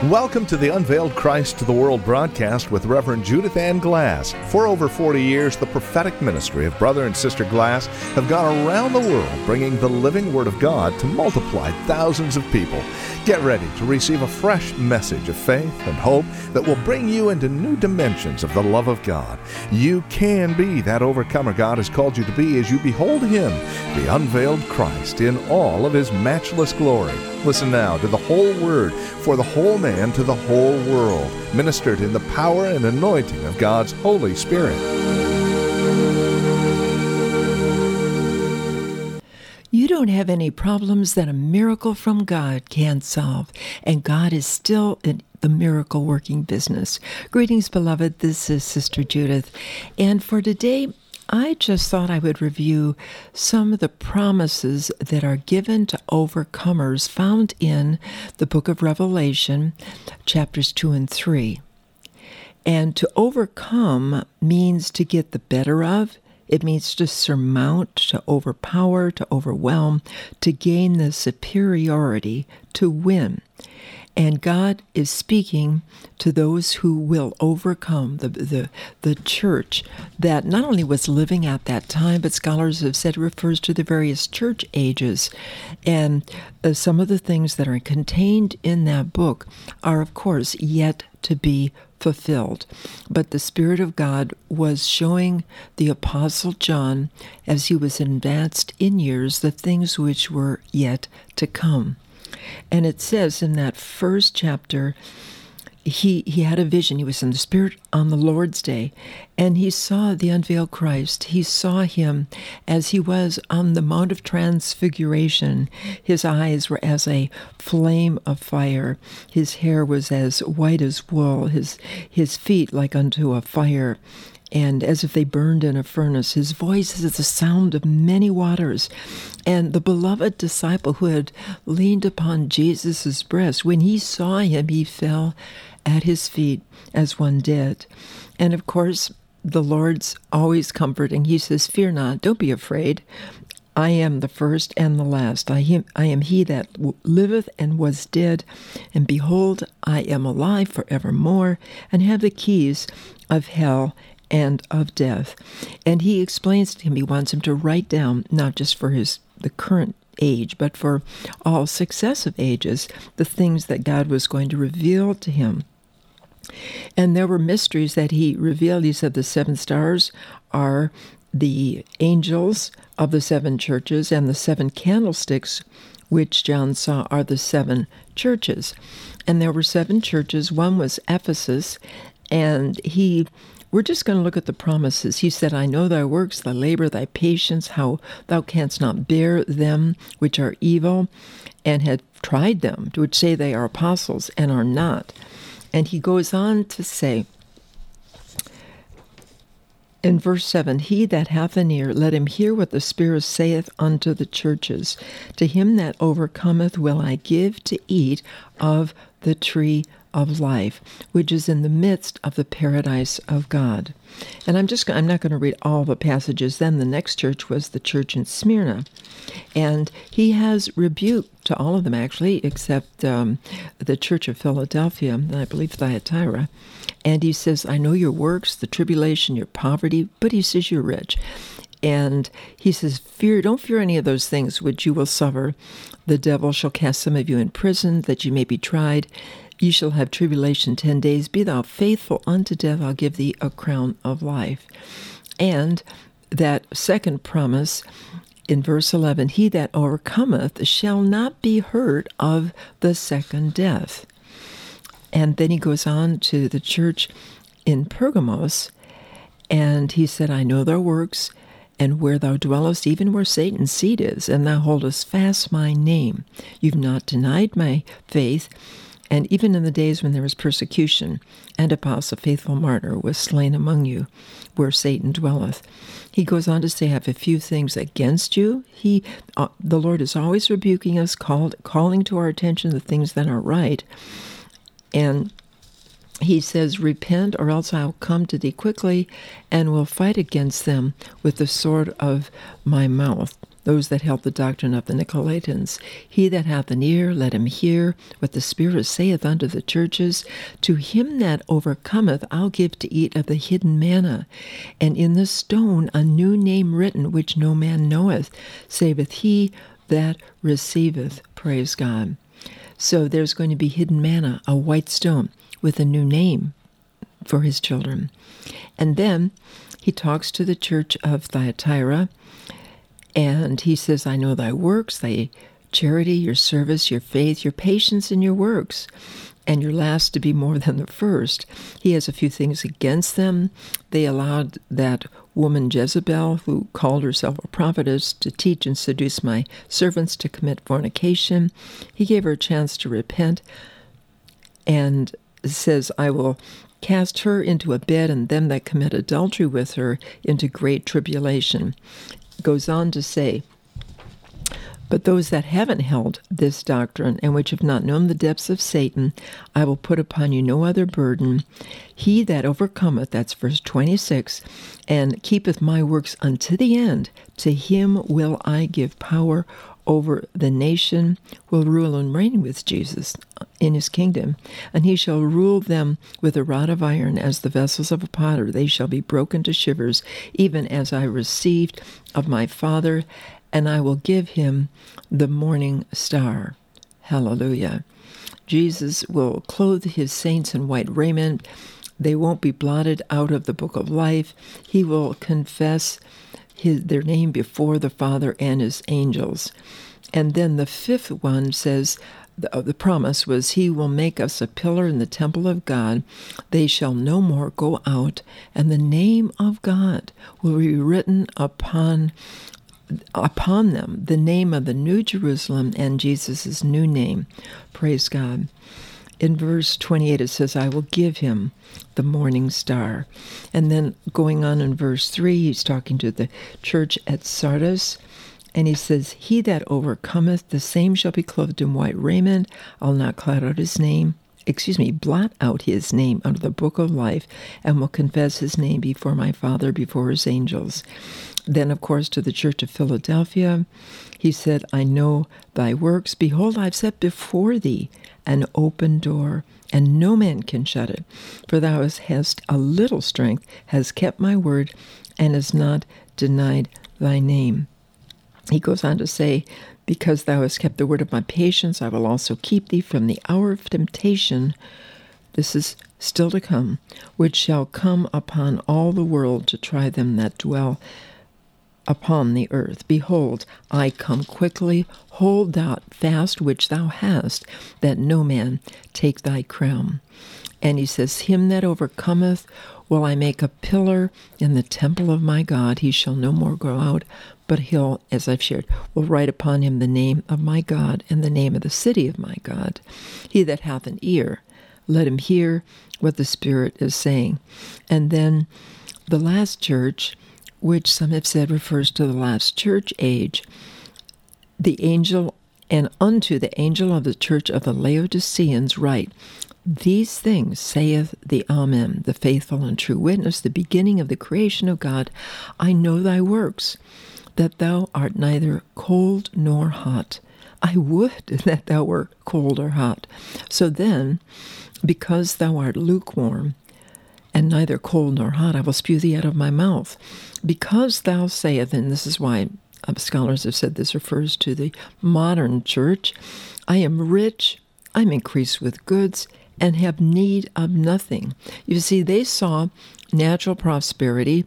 Welcome to the Unveiled Christ to the World broadcast with Reverend Judith Ann Glass. For over 40 years, the prophetic ministry of Brother and Sister Glass have gone around the world bringing the living Word of God to multiply thousands of people. Get ready to receive a fresh message of faith and hope that will bring you into new dimensions of the love of God. You can be that overcomer God has called you to be as you behold Him, the unveiled Christ, in all of His matchless glory. Listen now to the whole Word for the whole man to the whole world, ministered in the power and anointing of God's Holy Spirit. You don't have any problems that a miracle from God can't solve, and God is still in the miracle-working business. Greetings, beloved. This is Sister Judith, and for today, I just thought I would review some of the promises that are given to overcomers found in the book of Revelation, chapters 2 and 3. And to overcome means to get the better of. It means to surmount, to overpower, to overwhelm, to gain the superiority, to win. And God is speaking to those who will overcome, the church that not only was living at that time, but scholars have said it refers to the various church ages. And some of the things that are contained in that book are, of course, yet to be fulfilled. But the Spirit of God was showing the Apostle John, as he was advanced in years, the things which were yet to come. And it says in that first chapter, he had a vision. He was in the Spirit on the Lord's Day, and he saw the unveiled Christ. He saw him as he was on the Mount of Transfiguration. His eyes were as a flame of fire. His hair was as white as wool. His feet like unto a fire, and as if they burned in a furnace. His voice is the sound of many waters. And the beloved disciple who had leaned upon Jesus' breast, when he saw him, he fell at his feet as one dead. And of course, the Lord's always comforting. He says, "Fear not, don't be afraid. I am the first and the last. I am he that liveth and was dead, and behold, I am alive forevermore, and have the keys of hell and of death." And he explains to him, he wants him to write down, not just for the current age, but for all successive ages, the things that God was going to reveal to him. And there were mysteries that he revealed. He said the 7 stars are the angels of the 7 churches, and the 7 candlesticks, which John saw, are the 7 churches. And there were 7 churches. One was Ephesus, and we're just going to look at the promises. He said, "I know thy works, thy labor, thy patience, how thou canst not bear them which are evil, and had tried them, which say they are apostles, and are not." And he goes on to say, in verse 7, "He that hath an ear, let him hear what the Spirit saith unto the churches. To him that overcometh will I give to eat of the tree of life, which is in the midst of the paradise of God." And I'm not going to read all the passages. Then the next church was the church in Smyrna. And he has rebuke to all of them, actually, except the church of Philadelphia, and I believe Thyatira. And he says, "I know your works, the tribulation, your poverty," but he says you're rich. And he says, don't fear any of those things which you will suffer. The devil shall cast some of you in prison, that you may be tried. You shall have tribulation 10 days. Be thou faithful unto death. I'll give thee a crown of life. And that second promise in verse 11, "He that overcometh shall not be hurt of the second death." And then he goes on to the church in Pergamos, and he said, "I know thy works, and where thou dwellest, even where Satan's seat is, and thou holdest fast my name. You've not denied my faith, and even in the days when there was persecution, Antipas, a faithful martyr, was slain among you, where Satan dwelleth." He goes on to say, "I have a few things against you." The Lord is always rebuking us, calling to our attention the things that are right. And he says, "Repent, or else I will come to thee quickly, and will fight against them with the sword of my mouth." those that held the doctrine of the Nicolaitans. He that hath an ear, let him hear what the Spirit saith unto the churches. To him that overcometh I'll give to eat of the hidden manna, and in the stone a new name written, which no man knoweth, saveth he that receiveth. Praise God. So there's going to be hidden manna, a white stone, with a new name for his children. And then he talks to the church of Thyatira, and he says, I know thy works, thy charity, your service, your faith, your patience, and your works, and your last to be more than the first. He has a few things against them. They allowed that woman Jezebel, who called herself a prophetess, to teach and seduce my servants to commit fornication. He gave her a chance to repent, and says, I will cast her into a bed, and them that commit adultery with her into great tribulation. Goes on to say, but those that haven't held this doctrine, and which have not known the depths of Satan, I will put upon you no other burden. He that overcometh, that's verse 26, and keepeth my works unto the end, to him will I give power over the nation, will rule and reign with Jesus in his kingdom, and he shall rule them with a rod of iron, as the vessels of a potter. They shall be broken to shivers, even as I received of my Father, and I will give him the morning star. Hallelujah. Jesus will clothe his saints in white raiment. They won't be blotted out of the book of life. He will confess their name before the Father and his angels. And then the fifth one says, the promise was, he will make us a pillar in the temple of God. They shall no more go out, and the name of God will be written upon them, the name of the New Jerusalem and Jesus' new name. Praise God. In verse 28 it says, I will give him the morning star. And then going on in verse 3, he's talking to the church at Sardis, and he says, he that overcometh, the same shall be clothed in white raiment. I'll not blot out his name out of the book of life, and will confess his name before my Father, before his angels. Then, of course, to the church of Philadelphia, he said, I know thy works. Behold, I've set before thee an open door, and no man can shut it. For thou hast a little strength, hast kept my word, and hast not denied thy name. He goes on to say, because thou hast kept the word of my patience, I will also keep thee from the hour of temptation. This is still to come, which shall come upon all the world to try them that dwell upon the earth. Behold, I come quickly. Hold thou fast which thou hast, that no man take thy crown. And he says, him that overcometh will I make a pillar in the temple of my God. He shall no more go out, but he'll, as I've shared, will write upon him the name of my God and the name of the city of my God. He that hath an ear, let him hear what the Spirit is saying. And then the last church, which some have said refers to the last church age, the angel, and unto the angel of the church of the Laodiceans write, these things saith the Amen, the faithful and true witness, the beginning of the creation of God. I know thy works, that thou art neither cold nor hot. I would that thou wert cold or hot. So then, because thou art lukewarm, and neither cold nor hot, I will spew thee out of my mouth. Because thou sayest, and this is why scholars have said this refers to the modern church, I am rich, I'm increased with goods, and have need of nothing. You see, they saw natural prosperity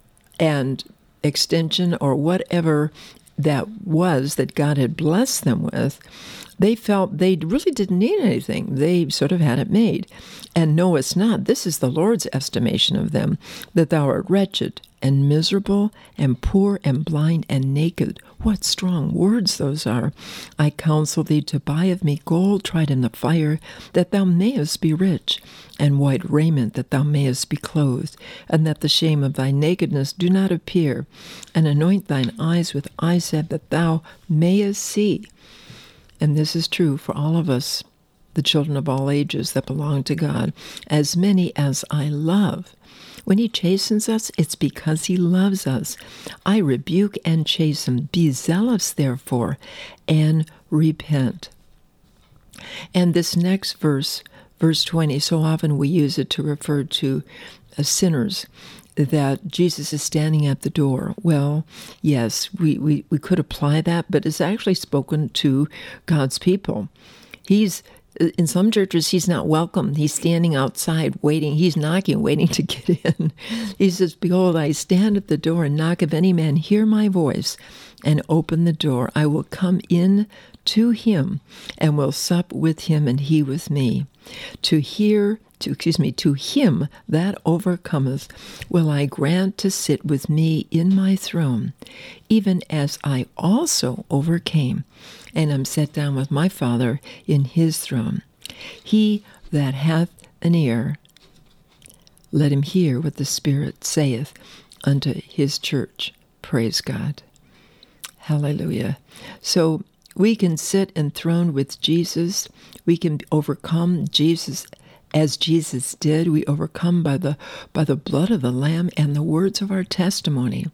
and extension, or whatever that was that God had blessed them with. They felt they really didn't need anything. They sort of had it made. And no, it's not. This is the Lord's estimation of them, that thou art wretched and miserable and poor and blind and naked. What strong words those are. I counsel thee to buy of me gold tried in the fire, that thou mayest be rich, and white raiment, that thou mayest be clothed, and that the shame of thy nakedness do not appear, and anoint thine eyes with eye salve, that thou mayest see. And this is true for all of us, the children of all ages that belong to God. As many as I love, When he chastens us, it's because he loves us. I rebuke and chasten. Be zealous, therefore, and repent. And this next verse, verse 20, so often we use it to refer to sinners, that Jesus is standing at the door. Well, yes, we could apply that, but it's actually spoken to God's people. In some churches, he's not welcome. He's standing outside waiting. He's knocking, waiting to get in. He says, behold, I stand at the door and knock. If any man hear my voice and open the door, I will come in to him and will sup with him and he with me. To him that overcometh will I grant to sit with me in my throne, even as I also overcame, and am set down with my Father in his throne. He that hath an ear, let him hear what the Spirit saith unto his church. Praise God. Hallelujah. So we can sit enthroned with Jesus. We can overcome Jesus as Jesus did. We overcome by the blood of the Lamb and the words of our testimony.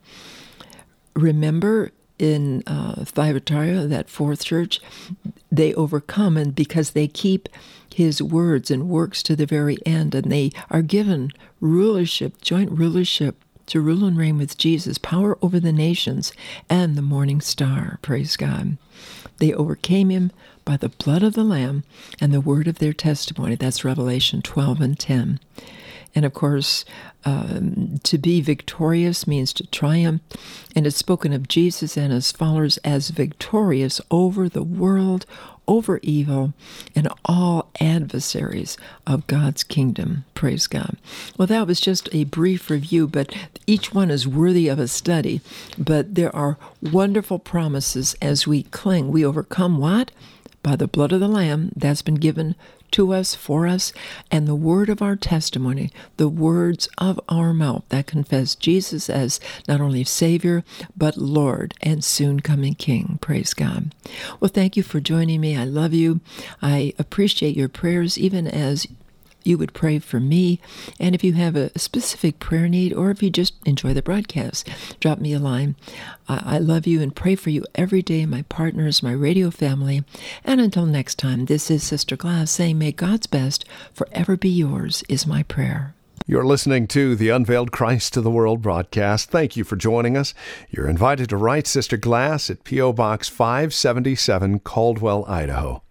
Remember in Thyatira, that fourth church, they overcome, and because they keep his words and works to the very end, and they are given rulership, joint rulership, to rule and reign with Jesus, power over the nations, and the morning star. Praise God. They overcame him by the blood of the Lamb and the word of their testimony. That's Revelation 12 and 10. And of course, to be victorious means to triumph. And it's spoken of Jesus and his followers as victorious over the world, over evil, and all adversaries of God's kingdom. Praise God. Well, that was just a brief review, but each one is worthy of a study. But there are wonderful promises as we cling. We overcome what? By the blood of the Lamb that's been given to us, for us, and the word of our testimony, the words of our mouth that confess Jesus as not only Savior, but Lord and soon coming King. Praise God. Well, thank you for joining me. I love you. I appreciate your prayers, even as you would pray for me. And if you have a specific prayer need, or if you just enjoy the broadcast, drop me a line. I love you and pray for you every day, my partners, my radio family. And until next time, this is Sister Glass saying, may God's best forever be yours, is my prayer. You're listening to the Unveiled Christ to the World broadcast. Thank you for joining us. You're invited to write Sister Glass at P.O. Box 577, Caldwell, Idaho.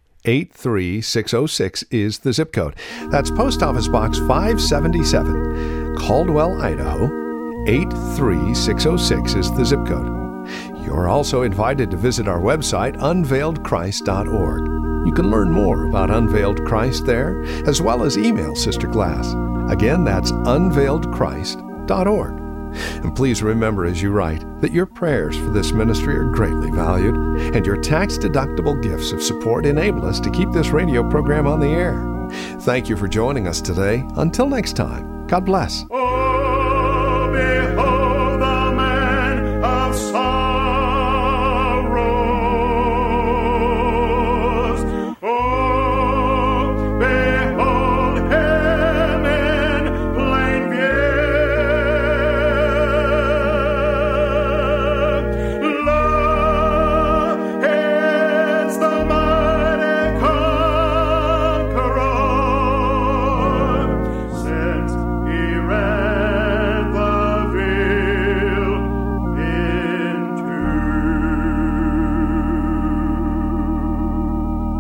83606 is the zip code. That's Post Office Box 577, Caldwell, Idaho. 83606 is the zip code. You're also invited to visit our website, unveiledchrist.org. You can learn more about Unveiled Christ there, as well as email Sister Glass. Again, that's unveiledchrist.org. And please remember as you write that your prayers for this ministry are greatly valued, and your tax-deductible gifts of support enable us to keep this radio program on the air. Thank you for joining us today. Until next time, God bless.